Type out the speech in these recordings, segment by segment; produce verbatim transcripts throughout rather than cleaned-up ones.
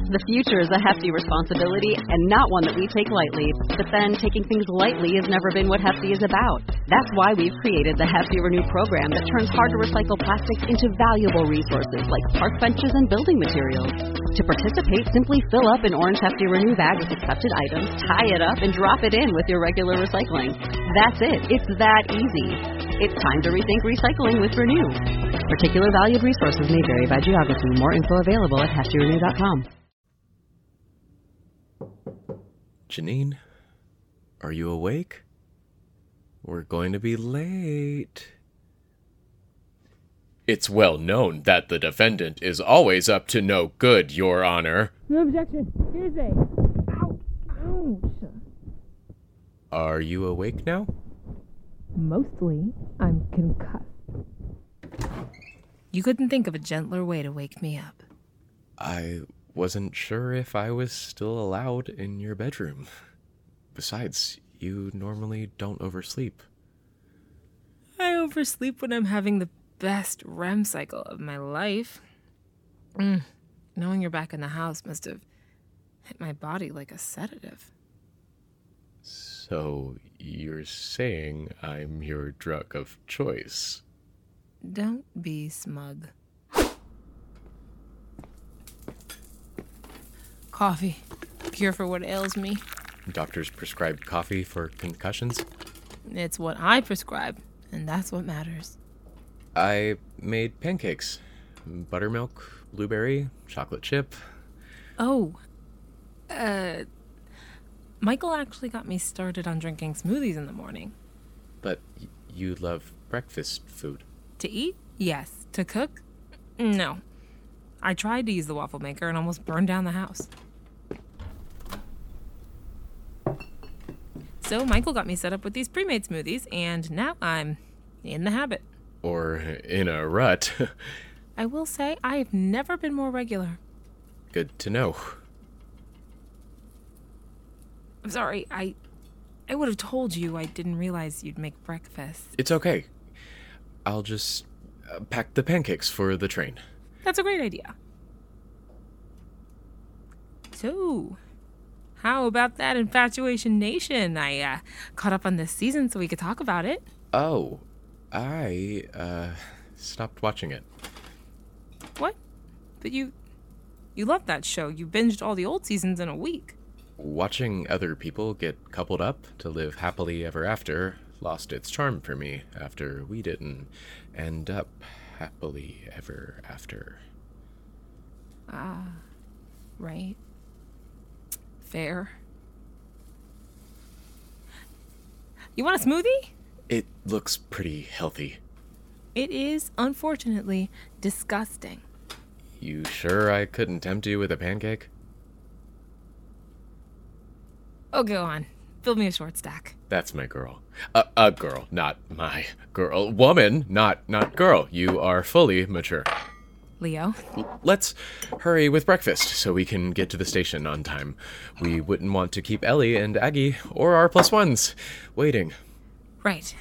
The future is a hefty responsibility and not one that we take lightly. But then, taking things lightly has never been what Hefty is about. That's why we've created the Hefty Renew program that turns hard-to-recycle plastics into valuable resources like park benches and building materials. To participate, simply fill up an orange Hefty Renew bag with accepted items, tie it up, and drop it in with your regular recycling. That's it. It's that easy. It's time to rethink recycling with Renew. Particular valued resources may vary by geography. More info available at hefty renew dot com. Janine, are you awake? We're going to be late. It's well known that the defendant is always up to no good, Your Honor. No objection. Here's a... Ow! Ouch! Are you awake now? Mostly, I'm concussed. You couldn't think of a gentler way to wake me up. I wasn't sure if I was still allowed in your bedroom. Besides, you normally don't oversleep. I oversleep when I'm having the best R E M cycle of my life. Mm, knowing you're back in the house must have hit my body like a sedative. So you're saying I'm your drug of choice? Don't be smug. Coffee. Cure for what ails me. Doctors prescribed coffee for concussions? It's what I prescribe, and that's what matters. I made pancakes. Buttermilk, blueberry, chocolate chip. Oh, uh, Michael actually got me started on drinking smoothies in the morning. But y- you love breakfast food. To eat? Yes. To cook? No. I tried to use the waffle maker and almost burned down the house. So Michael got me set up with these pre-made smoothies, and now I'm in the habit. Or in a rut. I will say I have never been more regular. Good to know. I'm sorry, I I would have told you. I didn't realize you'd make breakfast. It's okay. I'll just uh, pack the pancakes for the train. That's a great idea. So, how about that Infatuation Nation? I uh, caught up on this season so we could talk about it. Oh, I, uh, stopped watching it. What? But you, you loved that show. You binged all the old seasons in a week. Watching other people get coupled up to live happily ever after lost its charm for me after we didn't end up happily ever after. Ah, right. Fair. You want a smoothie? It looks pretty healthy. It is, unfortunately, disgusting. You sure I couldn't tempt you with a pancake? Oh, go on. Build me a short stack. That's my girl. A, a girl, not my girl. Woman, not not girl. You are fully mature. Leo? L- let's hurry with breakfast so we can get to the station on time. We wouldn't want to keep Ellie and Aggie, or our plus ones, waiting. Right.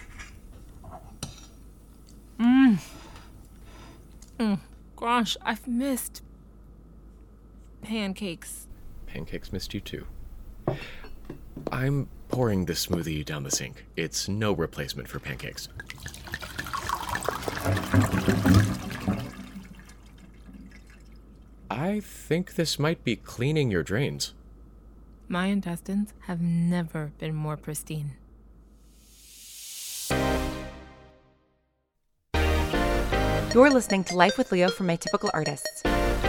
Mmm. Mm. Gosh, I've missed pancakes. Pancakes missed you too. I'm pouring this smoothie down the sink. It's no replacement for pancakes. I think this might be cleaning your drains. My intestines have never been more pristine. You're listening to Life with Leo from Atypical Artists.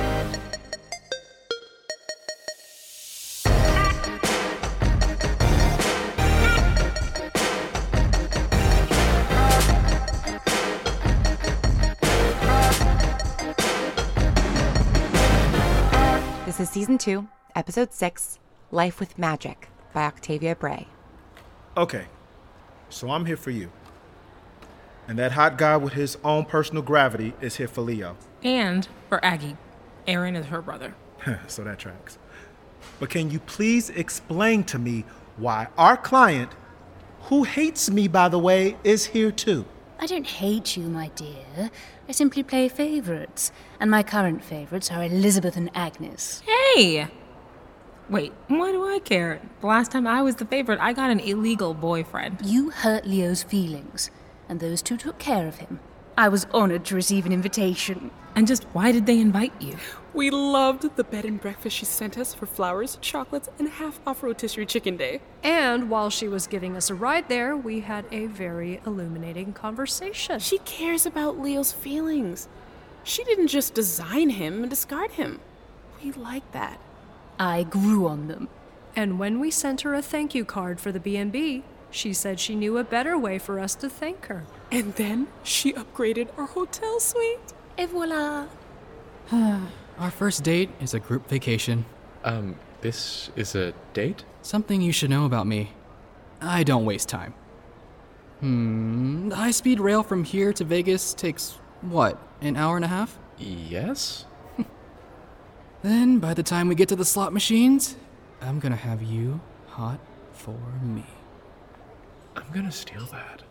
This is Season two, Episode six, Life with Magic by Octavia Bray. Okay, so I'm here for you. And that hot guy with his own personal gravity is here for Leo. And for Aggie. Aaron is her brother. So that tracks. But can you please explain to me why our client, who hates me, by the way, is here too? I don't hate you, my dear. I simply play favourites, and my current favourites are Elizabeth and Agnes. Hey! Wait, why do I care? The last time I was the favorite, I got an illegal boyfriend. You hurt Leo's feelings, and those two took care of him. I was honoured to receive an invitation. And just why did they invite you? We loved the bed and breakfast she sent us for flowers, chocolates, and half-off rotisserie chicken day. And while she was giving us a ride there, we had a very illuminating conversation. She cares about Leo's feelings. She didn't just design him and discard him. We like that. I grew on them. And when we sent her a thank you card for the B and B, she said she knew a better way for us to thank her. And then she upgraded our hotel suite. Et voila. Our first date is a group vacation. Um, this is a date? Something you should know about me. I don't waste time. Hmm, the high-speed rail from here to Vegas takes, what, an hour and a half? Yes? Then, by the time we get to the slot machines, I'm gonna have you hot for me. I'm gonna steal that.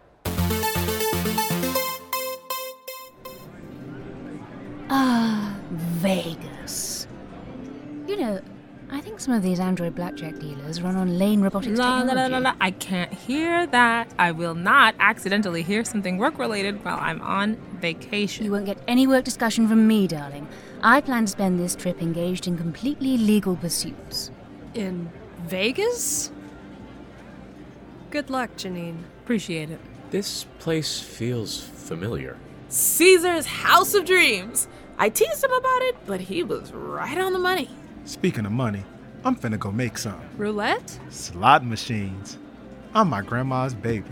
Ah, Vegas. You know, I think some of these android blackjack dealers run on Lane Robotics La, la, technology. la, la, la. I can't hear that. I will not accidentally hear something work-related while I'm on vacation. You won't get any work discussion from me, darling. I plan to spend this trip engaged in completely legal pursuits. In Vegas? Good luck, Janine. Appreciate it. This place feels familiar. Caesar's House of Dreams. I teased him about it, but he was right on the money. Speaking of money, I'm finna go make some. Roulette? Slot machines. I'm my grandma's baby.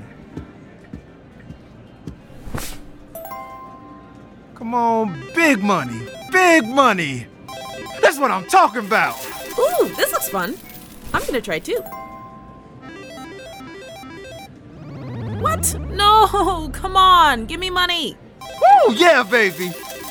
Come on, big money. Big money. That's what I'm talking about. Ooh, this looks fun. I'm gonna try too. What? No, come on, give me money. Woo, yeah, baby.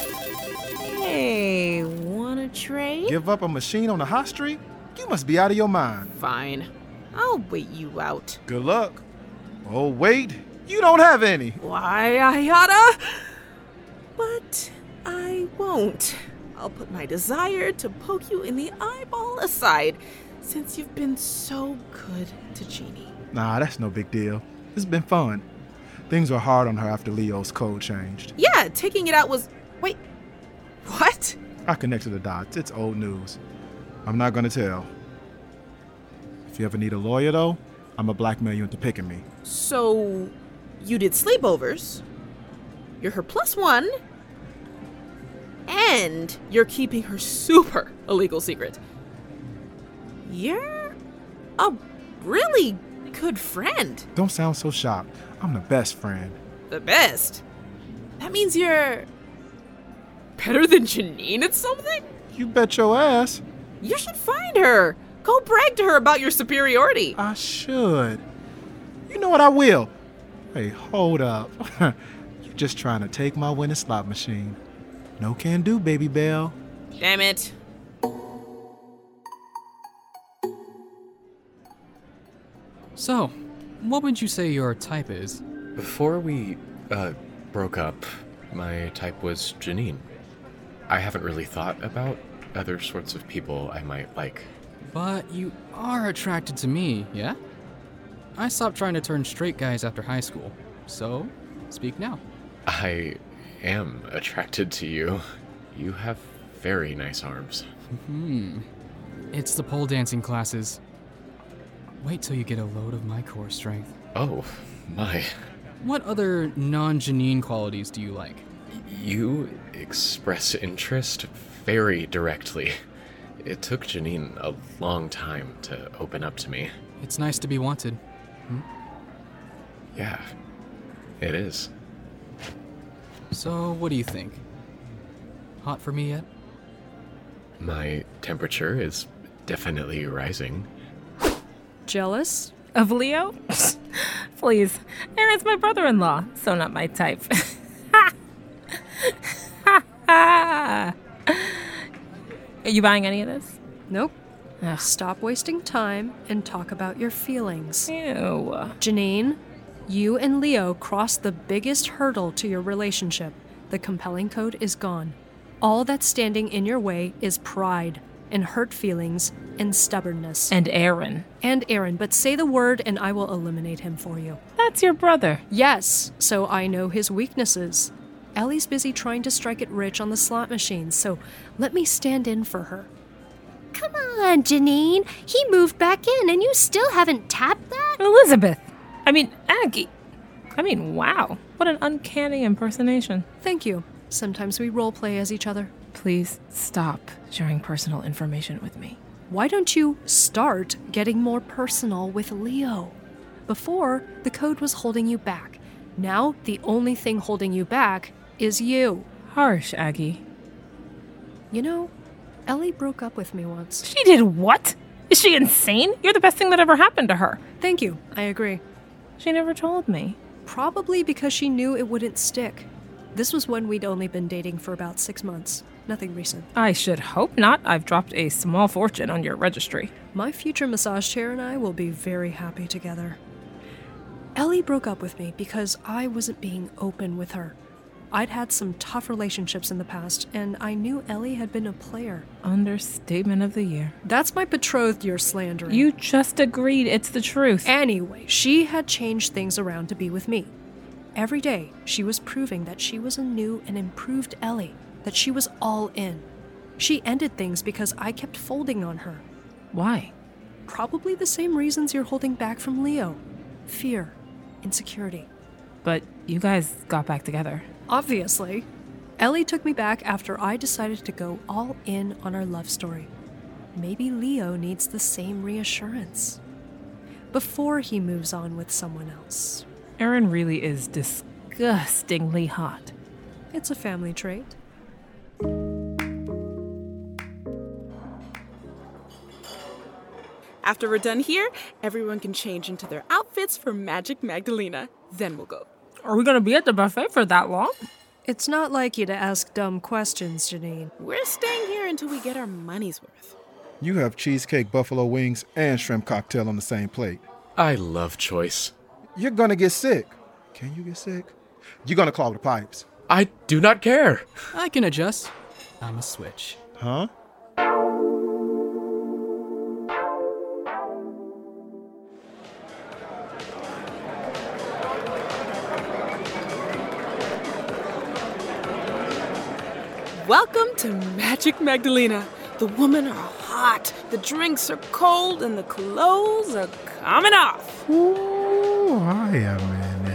Hey, wanna trade? Give up a machine on the hot street? You must be out of your mind. Fine. I'll wait you out. Good luck. Oh, wait. You don't have any. Why, I oughta. But I won't. I'll put my desire to poke you in the eyeball aside, since you've been so good to Jeannie. Nah, that's no big deal. It's been fun. Things were hard on her after Leo's code changed. Yeah, taking it out was... Wait, what? I connected the dots. It's old news. I'm not gonna tell. If you ever need a lawyer, though, I'ma blackmail you into picking me. So, you did sleepovers. You're her plus one. And you're keeping her super illegal secret. You're a really good friend. Don't sound so shocked. I'm the best friend. The best? That means you're better than Janine at something? You bet your ass. You should find her. Go brag to her about your superiority. I should. You know what, I will. Hey, hold up. You're just trying to take my winning slot machine. No can do, baby Belle. Damn it. So, what would you say your type is? Before we, uh, broke up, my type was Janine. I haven't really thought about other sorts of people I might like. But you are attracted to me, yeah? I stopped trying to turn straight guys after high school, so speak now. I am attracted to you. You have very nice arms. Hmm. It's the pole dancing classes. Wait till you get a load of my core strength. Oh, my. What other non-Janine qualities do you like? You express interest very directly. It took Janine a long time to open up to me. It's nice to be wanted. Hmm? Yeah, it is. So, what do you think? Hot for me yet? My temperature is definitely rising. Jealous? Of Leo? Please. Aaron's my brother-in-law, so not my type. Are you buying any of this? Nope. Ugh. Stop wasting time and talk about your feelings. Ew. Janine, You and Leo crossed the biggest hurdle to your relationship. The compelling code is gone. All that's standing in your way is pride and hurt feelings and stubbornness. And Aaron. And Aaron, but say the word and I will eliminate him for you. That's your brother. Yes, so I know his weaknesses. Ellie's busy trying to strike it rich on the slot machines, so let me stand in for her. Come on, Janine. He moved back in and you still haven't tapped that? Elizabeth. I mean, Aggie. I mean, wow. What an uncanny impersonation. Thank you. Sometimes we role play as each other. Please stop sharing personal information with me. Why don't you start getting more personal with Leo? Before, the code was holding you back. Now, the only thing holding you back is you. Harsh, Aggie. You know, Ellie broke up with me once. She did what? Is she insane? You're the best thing that ever happened to her. Thank you. I agree. She never told me. Probably because she knew it wouldn't stick. This was when we'd only been dating for about six months. Nothing recent. I should hope not. I've dropped a small fortune on your registry. My future massage chair and I will be very happy together. Ellie broke up with me because I wasn't being open with her. I'd had some tough relationships in the past, and I knew Ellie had been a player. Understatement of the year. That's my betrothed you're slandering. You just agreed it's the truth. Anyway, she had changed things around to be with me. Every day, she was proving that she was a new and improved Ellie, that she was all in. She ended things because I kept folding on her. Why? Probably the same reasons you're holding back from Leo. Fear. Insecurity. But you guys got back together. Obviously. Ellie took me back after I decided to go all in on our love story. Maybe Leo needs the same reassurance before he moves on with someone else. Aaron really is disgustingly hot. It's a family trait. After we're done here, everyone can change into their outfits for Magic Magdalena. Then we'll go. Are we going to be at the buffet for that long? It's not like you to ask dumb questions, Janine. We're staying here until we get our money's worth. You have cheesecake, buffalo wings, and shrimp cocktail on the same plate. I love choice. You're gonna get sick. Can you get sick? You're gonna clog the pipes. I do not care. I can adjust. I'm a switch. Huh? Welcome to Magic Magdalena. The women are hot, the drinks are cold, and the clothes are coming off. Ooh, I am in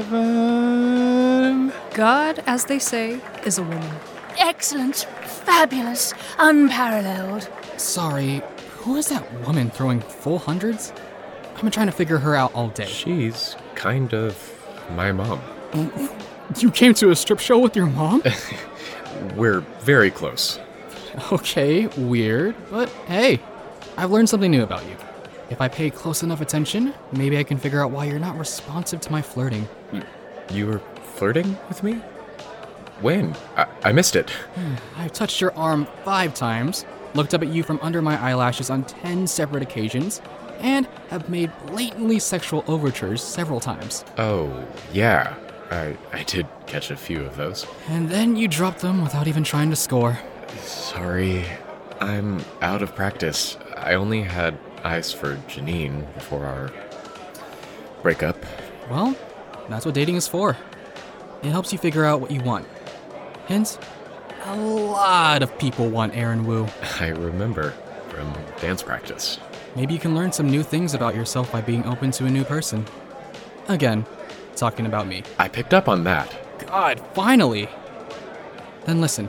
heaven. God, as they say, is a woman. Excellent, fabulous, unparalleled. Sorry, who is that woman throwing full hundreds? I've been trying to figure her out all day. She's kind of my mom. You came to a strip show with your mom? We're very close. Okay, weird, but hey, I've learned something new about you. If I pay close enough attention, maybe I can figure out why you're not responsive to my flirting. You were flirting with me? When? I, I missed it. I've touched your arm five times, looked up at you from under my eyelashes on ten separate occasions, and have made blatantly sexual overtures several times. Oh, yeah. I, I did catch a few of those. And then you dropped them without even trying to score. Sorry, I'm out of practice. I only had eyes for Janine before our breakup. Well, that's what dating is for. It helps you figure out what you want. Hence, a lot of people want Aaron Wu. I remember from dance practice. Maybe you can learn some new things about yourself by being open to a new person. Again, talking about me. I picked up on that. God, finally! Then listen.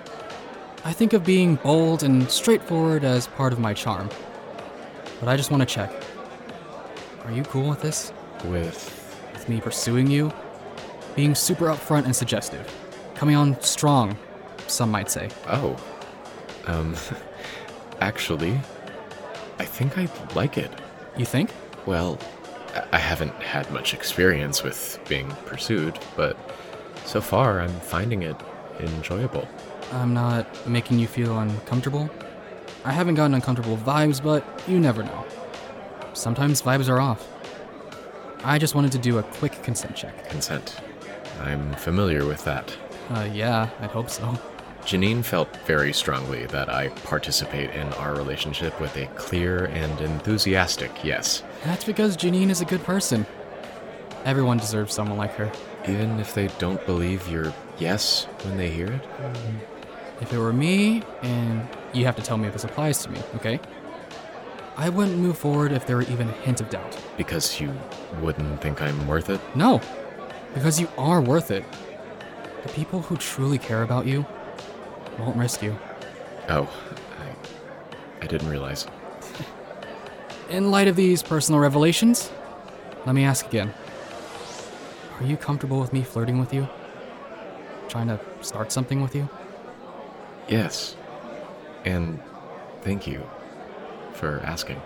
I think of being bold and straightforward as part of my charm. But I just want to check. Are you cool with this? With? With me pursuing you? Being super upfront and suggestive. Coming on strong, some might say. Oh. Um, actually, I think I like it. You think? Well, I haven't had much experience with being pursued, but so far I'm finding it enjoyable. I'm not making you feel uncomfortable? I haven't gotten uncomfortable vibes, but you never know. Sometimes vibes are off. I just wanted to do a quick consent check. Consent. I'm familiar with that. Uh, yeah, I'd hope so. Janine felt very strongly that I participate in our relationship with a clear and enthusiastic yes. That's because Janine is a good person. Everyone deserves someone like her. Even if they don't believe your yes when they hear it? If it were me, and you have to tell me if this applies to me, okay? I wouldn't move forward if there were even a hint of doubt. Because you wouldn't think I'm worth it? No, because you are worth it. The people who truly care about you won't risk you. Oh, I, I didn't realize. In light of these personal revelations, let me ask again. Are you comfortable with me flirting with you? Trying to start something with you? Yes. And thank you for asking.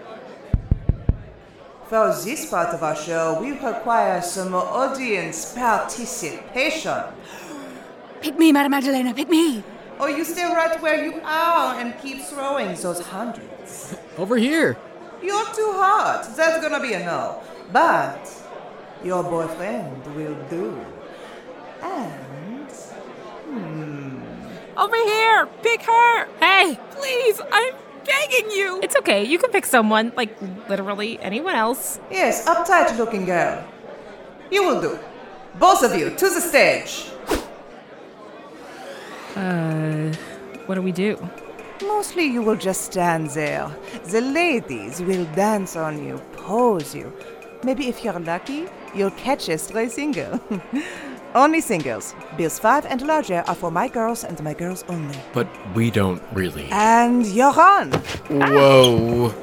For this part of our show, we require some audience participation. Pick me, Madame Magdalena, pick me! Or you stay right where you are and keep throwing those hundreds. Over here! You're too hot. That's gonna be a no. But your boyfriend will do. And... Hmm... Over here! Pick her! Hey! Please, I'm begging you! It's okay. You can pick someone, like literally anyone else. Yes, uptight looking girl. You will do. Both of you, to the stage. Uh, what do we do? Mostly you will just stand there. The ladies will dance on you, pose you. Maybe if you're lucky, you'll catch a stray single. Only singles. Bills five and larger are for my girls and my girls only. But we don't really. And you're on. Whoa.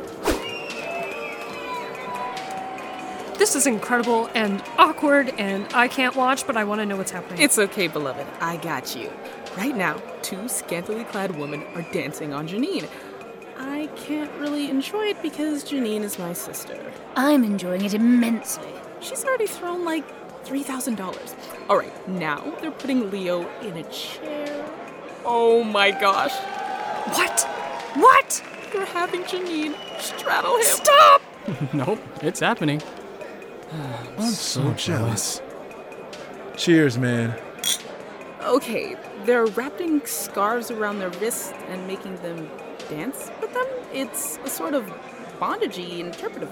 This is incredible and awkward, and I can't watch, but I want to know what's happening. It's okay, beloved. I got you. Right now, two scantily clad women are dancing on Janine. I can't really enjoy it because Janine is my sister. I'm enjoying it immensely. She's already thrown like three thousand dollars. All right, now they're putting Leo in a chair. Oh my gosh. What? What? They're having Janine straddle him. Stop! Nope, it's happening. I'm so jealous. Cheers, man. Okay, they're wrapping scarves around their wrists and making them dance with them. It's a sort of bondagey interpretive.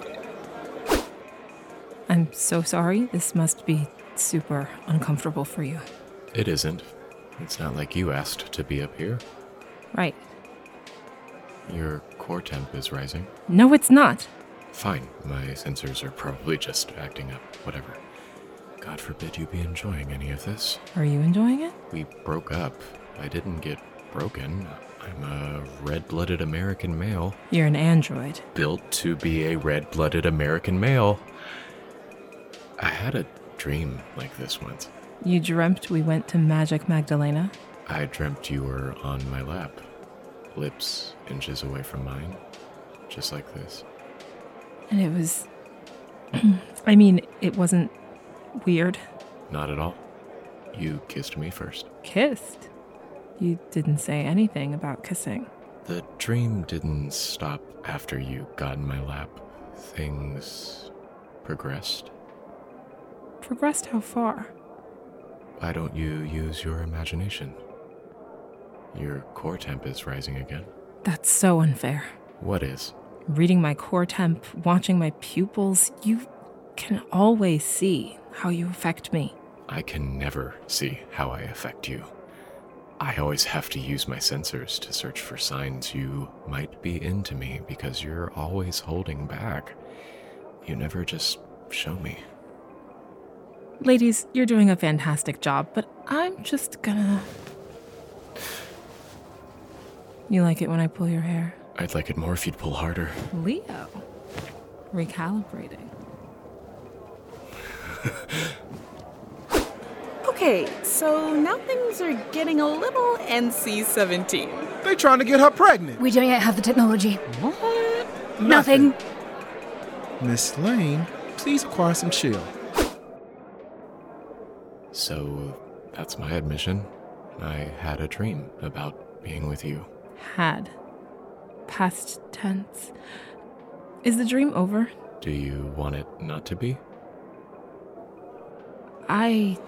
I'm so sorry. This must be super uncomfortable for you. It isn't. It's not like you asked to be up here. Right. Your core temp is rising. No, it's not. Fine. My sensors are probably just acting up. Whatever. God forbid you be enjoying any of this. Are you enjoying it? We broke up. I didn't get broken. I'm a red-blooded American male. You're an android. Built to be a red-blooded American male. I had a dream like this once. You dreamt we went to Magic Magdalena? I dreamt you were on my lap. Lips inches away from mine. Just like this. And it was... I mean, it wasn't weird. Not at all. You kissed me first. Kissed? You didn't say anything about kissing. The dream didn't stop after you got in my lap. Things progressed. Progressed how far? Why don't you use your imagination? Your core temp is rising again. That's so unfair. What is? Reading my core temp, watching my pupils, you can always see how you affect me. I can never see how I affect you. I always have to use my sensors to search for signs you might be into me because you're always holding back. You never just show me. Ladies, you're doing a fantastic job, but I'm just gonna... You like it when I pull your hair? I'd like it more if you'd pull harder. Leo. Recalibrating. Okay, so now things are getting a little N C seventeen. They trying to get her pregnant. We don't yet have the technology. What? Nothing. Miss Lane, please acquire some chill. So, that's my admission. I had a dream about being with you. Had. Past tense. Is the dream over? Do you want it not to be? I...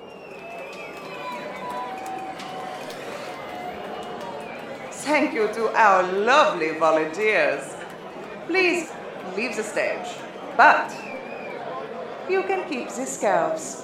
Thank you to our lovely volunteers. Please leave the stage, but you can keep the scarves.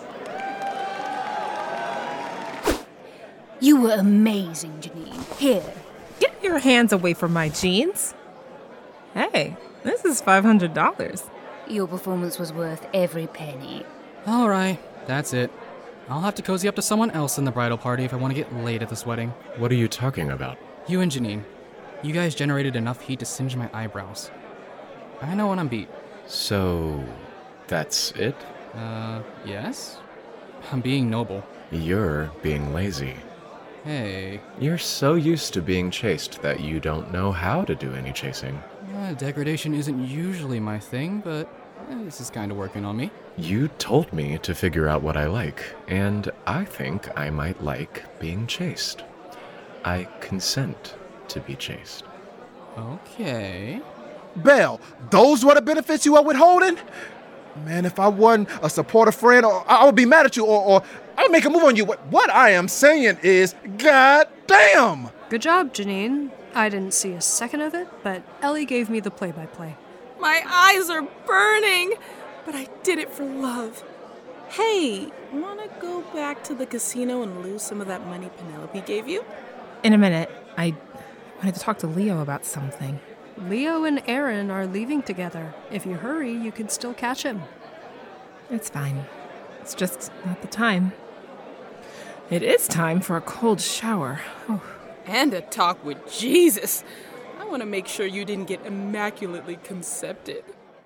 You were amazing, Janine. Here. Get your hands away from my jeans. Hey, this is five hundred dollars. Your performance was worth every penny. All right, that's it. I'll have to cozy up to someone else in the bridal party if I want to get late at this wedding. What are you talking about? You and Janine. You guys generated enough heat to singe my eyebrows. I know when I'm beat. So, that's it? Uh, yes? I'm being noble. You're being lazy. Hey. You're so used to being chased that you don't know how to do any chasing. Uh, degradation isn't usually my thing, but eh, this is kind of working on me. You told me to figure out what I like, and I think I might like being chased. I consent to be chased. Okay. Belle, those were the benefits you were withholding? Man, if I wasn't a supportive friend, or I would be mad at you, or, or I would make a move on you. What, what I am saying is, God damn! Good job, Janine. I didn't see a second of it, but Ellie gave me the play-by-play. My eyes are burning, but I did it for love. Hey, wanna go back to the casino and lose some of that money Penelope gave you? In a minute, I wanted to talk to Leo about something. Leo and Aaron are leaving together. If you hurry, you can still catch him. It's fine. It's just not the time. It is time for a cold shower. Oh. And a talk with Jesus. I want to make sure you didn't get immaculately concepted.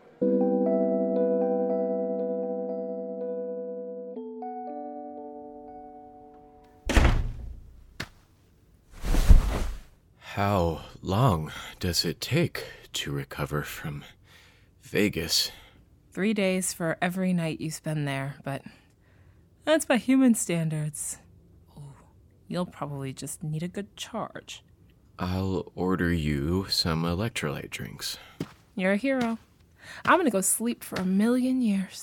How long does it take to recover from Vegas? Three days for every night you spend there, but that's by human standards. Ooh, you'll probably just need a good charge. I'll order you some electrolyte drinks. You're a hero. I'm gonna go sleep for a million years.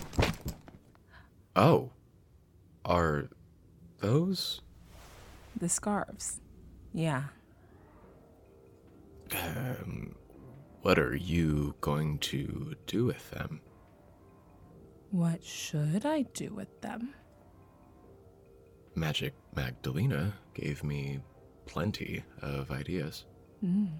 Oh. Are those? The scarves. Yeah. Um, what are you going to do with them? What should I do with them? Magic Magdalena gave me plenty of ideas. Mm.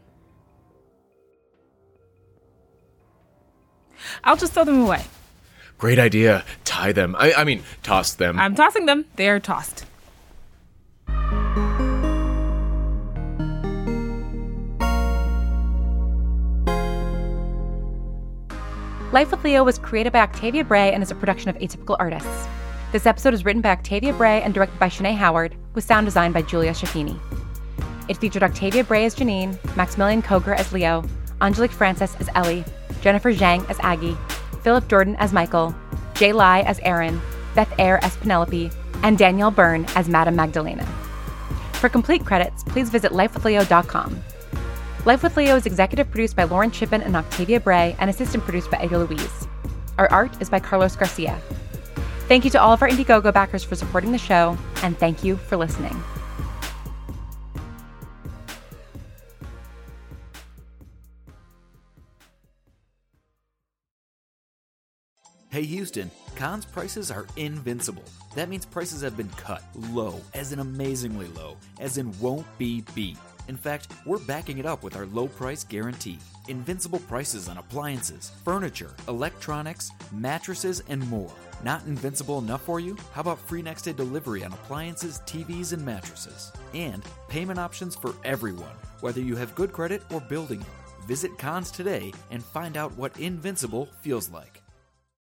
I'll just throw them away. Great idea. Tie them. I, I mean, toss them. I'm tossing them. They're tossed. Life with Leo was created by Octavia Bray and is a production of Atypical Artists. This episode was written by Octavia Bray and directed by Shanae Howard, with sound design by Julia Shafini. It featured Octavia Bray as Janine, Maximilian Koger as Leo, Angelique Francis as Ellie, Jennifer Zhang as Aggie, Philip Jordan as Michael, Jay Lai as Aaron, Beth Eyre as Penelope, and Danielle Byrne as Madame Magdalena. For complete credits, please visit life with leo dot com. Life with Leo is executive produced by Lauren Chippen and Octavia Bray and assistant produced by Edgar Louise. Our art is by Carlos Garcia. Thank you to all of our Indiegogo backers for supporting the show, and thank you for listening. Hey Houston, Conn's prices are invincible. That means prices have been cut low, as in amazingly low, as in won't be beat. In fact, we're backing it up with our low price guarantee. Invincible prices on appliances, furniture, electronics, mattresses, and more. Not invincible enough for you? How about free next day delivery on appliances, T Vs, and mattresses? And payment options for everyone, whether you have good credit or building it. Visit Conn's today and find out what invincible feels like.